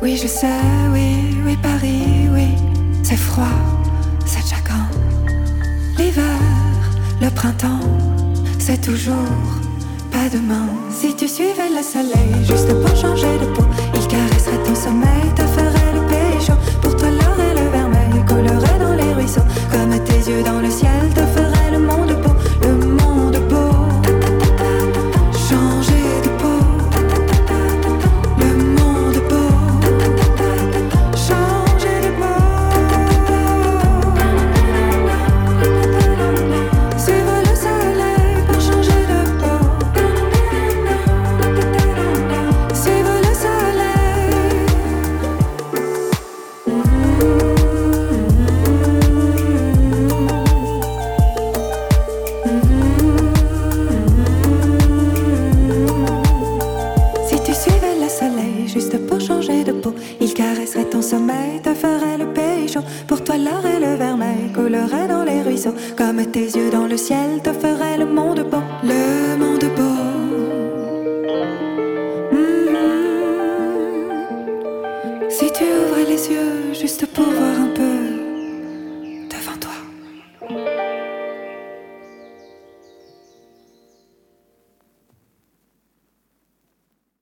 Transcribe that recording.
Oui, je sais, oui, oui, Paris, oui. C'est froid, c'est chacun. L'hiver, le printemps, c'est toujours pas demain. Si tu suivais le soleil juste pour changer de peau, il caresserait ton sommeil, te ferait le pays chaud. Pour toi, l'or et le vermeil coulerait dans les ruisseaux. Comme tes yeux dans le ciel, te ferait le monde beau, le monde beau. Changer de peau, le monde beau. Changer de peau. Suivre le soleil pour changer de peau. Suivre le soleil. Si tu suivais le soleil juste pour changer de peau, il caresserait ton sommeil, te ferait le pays chaud. Pour toi, l'or et le vermeil coulerait dans les ruisseaux. Comme tes yeux dans le ciel, te ferait le monde beau, le monde beau. Si tu ouvrais les yeux juste pour voir